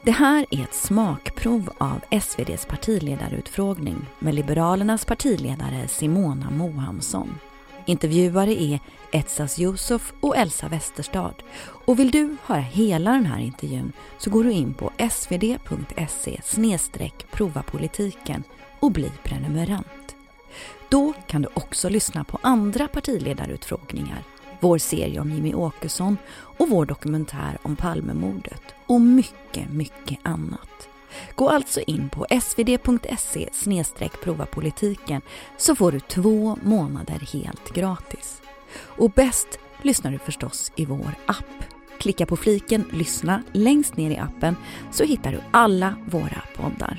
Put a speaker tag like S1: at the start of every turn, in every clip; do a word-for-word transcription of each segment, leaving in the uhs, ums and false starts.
S1: Det här är ett smakprov av S V D:s partiledarutfrågning med Liberalernas partiledare Simona Mohamsson. Intervjuare är Etsas Yusuf och Elsa Westerstad. Och vill du höra hela den här intervjun så går du in på svd.se snedstreck prova politiken och bli prenumerant. Då kan du också lyssna på andra partiledarutfrågningar, vår serie om Jimmie Åkesson och vår dokumentär om Palmemordet och mycket, mycket annat. Gå alltså in på svd.se snedstreck prova politiken så får du två månader helt gratis. Och bäst lyssnar du förstås i vår app. Klicka på fliken lyssna längst ner i appen så hittar du alla våra poddar.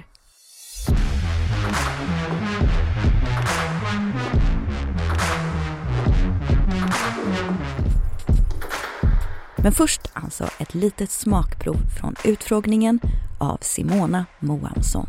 S1: Men först alltså ett litet smakprov från utfrågningen av Simona Mohamsson.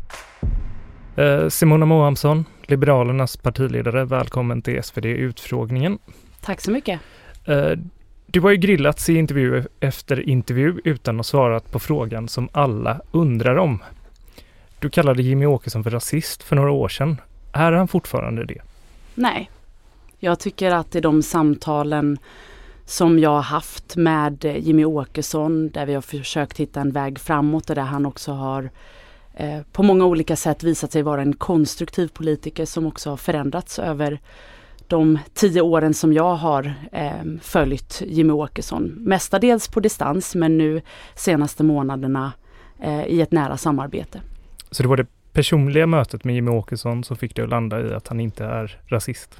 S2: Eh, Simona Mohamsson, Liberalernas partiledare, välkommen till S V D-utfrågningen.
S3: Tack så mycket.
S2: Eh, du har ju grillats i intervju efter intervju utan att svara på frågan som alla undrar om. Du kallade Jimmie Åkesson för rasist för några år sedan. Är han fortfarande det?
S3: Nej, jag tycker att i de samtalen som jag har haft med Jimmie Åkesson där vi har försökt hitta en väg framåt och där han också har eh, på många olika sätt visat sig vara en konstruktiv politiker som också har förändrats över de tio åren som jag har eh, följt Jimmie Åkesson. Mestadels på distans men nu senaste månaderna eh, i ett nära samarbete.
S2: Så det var det personliga mötet med Jimmie Åkesson som fick dig att landa i att han inte är rasist?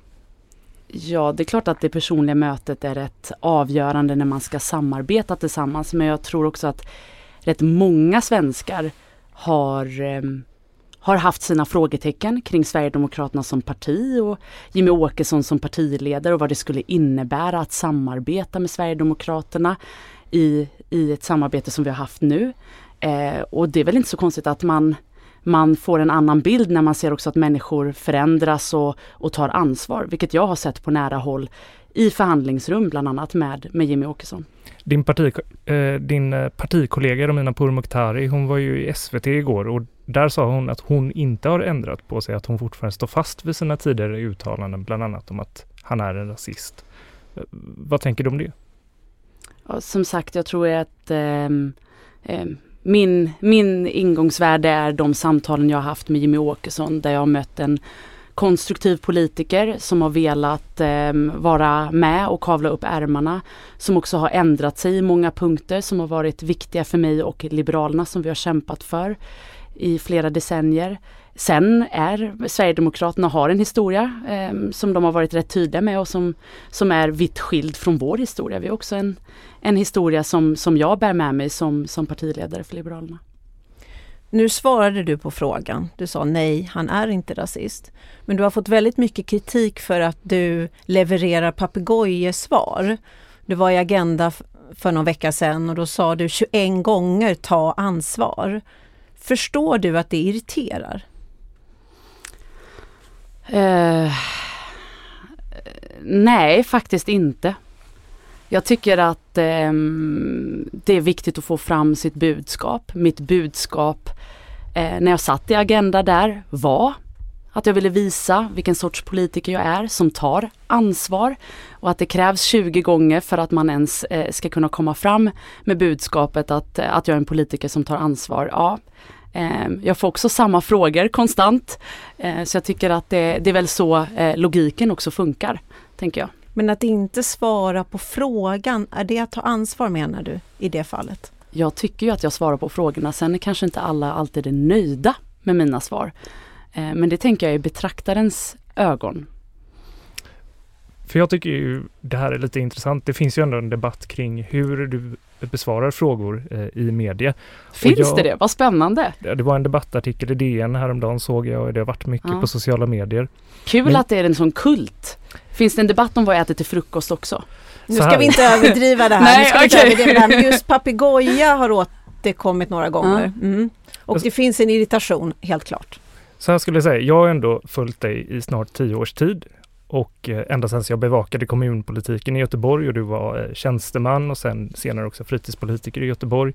S3: Ja, det är klart att det personliga mötet är rätt avgörande när man ska samarbeta tillsammans. Men jag tror också att rätt många svenskar har, eh, har haft sina frågetecken kring Sverigedemokraterna som parti och Jimmie Åkesson som partiledare och vad det skulle innebära att samarbeta med Sverigedemokraterna i, i ett samarbete som vi har haft nu. Eh, och det är väl inte så konstigt att man Man får en annan bild när man ser också att människor förändras och, och tar ansvar. Vilket jag har sett på nära håll i förhandlingsrum bland annat med, med Jimmie Åkesson.
S2: Din, parti, eh, din partikollega Romina Pourmokhtari, hon var ju i S V T igår och där sa hon att hon inte har ändrat på sig. Att hon fortfarande står fast vid sina tidigare uttalanden bland annat om att han är en rasist. Eh, vad tänker du om det?
S3: Ja, som sagt, jag tror att eh, eh, Min, min ingångsvärde är de samtalen jag har haft med Jimmie Åkesson där jag har mött en konstruktiv politiker som har velat eh, vara med och kavla upp ärmarna, som också har ändrat sig i många punkter som har varit viktiga för mig och Liberalerna som vi har kämpat för i flera decennier. Sen är Sverigedemokraterna har en historia eh, som de har varit rätt tydliga med och som, som är vitt skild från vår historia. Vi har också en, en historia som, som jag bär med mig som, som partiledare för Liberalerna.
S4: Nu svarade du på frågan. Du sa nej, han är inte rasist. Men du har fått väldigt mycket kritik för att du levererar papegojesvar. Du var i Agenda för någon vecka sedan och då sa du tjugoen gånger ta ansvar. Förstår du att det irriterar?
S3: Uh, nej, faktiskt inte. Jag tycker att um, det är viktigt att få fram sitt budskap. Mitt budskap uh, när jag satt i Agenda där var att jag ville visa vilken sorts politiker jag är som tar ansvar och att det krävs tjugo gånger för att man ens uh, ska kunna komma fram med budskapet att, uh, att jag är en politiker som tar ansvar. Ja. Jag får också samma frågor konstant. Så jag tycker att det, det är väl så logiken också funkar, tänker jag.
S4: Men att inte svara på frågan, är det att ta ansvar menar du i det fallet?
S3: Jag tycker ju att jag svarar på frågorna. Sen är kanske inte alla alltid är nöjda med mina svar. Men det tänker jag i betraktarens ögon.
S2: För jag tycker ju det här är lite intressant. Det finns ju ändå en debatt kring hur du besvarar frågor eh, i media.
S3: Finns
S2: jag,
S3: det det? Vad spännande.
S2: Det var en debattartikel i D N häromdagen såg jag och det har varit mycket ja. på sociala medier.
S3: Kul Men, att det är en sån kult. Finns det en debatt om vad jag äter till frukost också?
S4: Nu ska vi inte överdriva det här.
S3: Nej,
S4: nu ska
S3: okay.
S4: vi inte överdriva det här. Just papegoja har återkommit några gånger. Mm. Och det finns en irritation, helt klart.
S2: Så här skulle jag säga, jag har ändå följt dig i snart tio års tid. Och ända sedan jag bevakade kommunpolitiken i Göteborg och du var tjänsteman och sen senare också fritidspolitiker i Göteborg.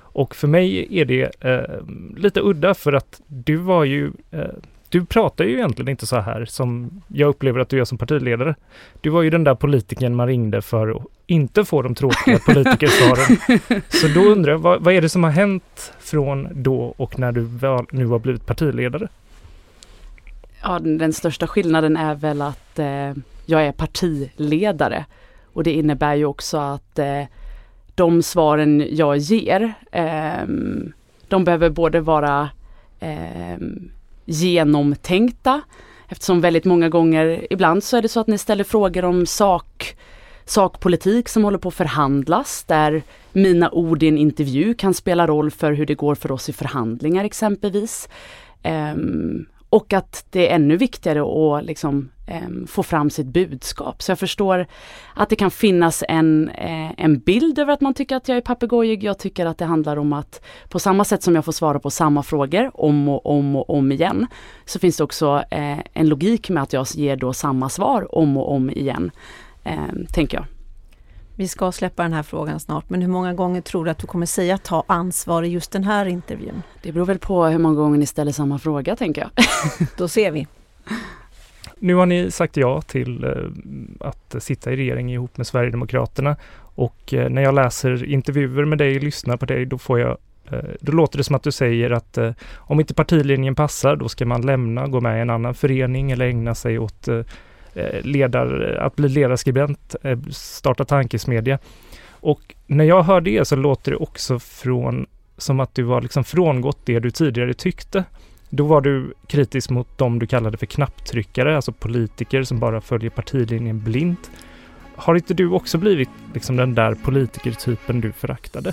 S2: Och för mig är det eh, lite udda för att du var ju, eh, du pratar ju egentligen inte så här som jag upplever att du gör som partiledare. Du var ju den där politikern man ringde för att inte få de tråkiga politikersvaren. Så då undrar jag, vad, vad är det som har hänt från då och när du väl, nu har blivit partiledare?
S3: Ja, den största skillnaden är väl att eh, jag är partiledare. Och det innebär ju också att eh, de svaren jag ger, eh, de behöver både vara eh, genomtänkta, eftersom väldigt många gånger, ibland så är det så att ni ställer frågor om sak, sakpolitik som håller på att förhandlas, där mina ord i en intervju kan spela roll för hur det går för oss i förhandlingar exempelvis. Eh, Och att det är ännu viktigare att liksom, eh, få fram sitt budskap. Så jag förstår att det kan finnas en, eh, en bild över att man tycker att jag är papegojig. Jag tycker att det handlar om att på samma sätt som jag får svara på samma frågor om och om och om igen, så finns det också eh, en logik med att jag ger då samma svar om och om igen, eh, tänker jag.
S4: Vi ska släppa den här frågan snart, men hur många gånger tror du att du kommer säga ta ansvar i just den här intervjun?
S3: Det beror väl på hur många gånger ni ställer samma fråga, tänker jag.
S4: Då ser vi.
S2: Nu har ni sagt ja till eh, att sitta i regering ihop med Sverigedemokraterna, och eh, när jag läser intervjuer med dig och lyssnar på dig, då får jag eh, då låter det som att du säger att eh, om inte partilinjen passar, då ska man lämna, gå med i en annan förening eller ägna sig åt eh, Ledar, att bli ledarskribent, starta tankesmedja. Och när jag hör det så låter det också från, som att du var liksom frångått det du tidigare tyckte. Då var du kritisk mot dem du kallade för knapptryckare, alltså politiker som bara följer partilinjen blint. Har inte du också blivit liksom den där politikertypen du föraktade?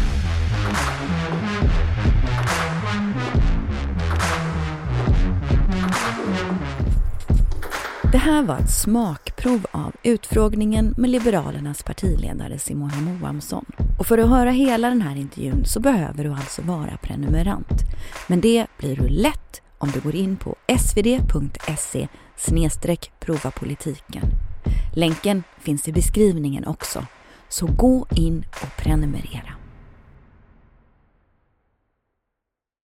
S1: Det här var ett smakprov av utfrågningen med Liberalernas partiledare Simona Mohamsson. Och för att höra hela den här intervjun så behöver du alltså vara prenumerant. Men det blir du lätt om du går in på svd.se snedstreck prova politiken. Länken finns i beskrivningen också. Så gå in och prenumerera.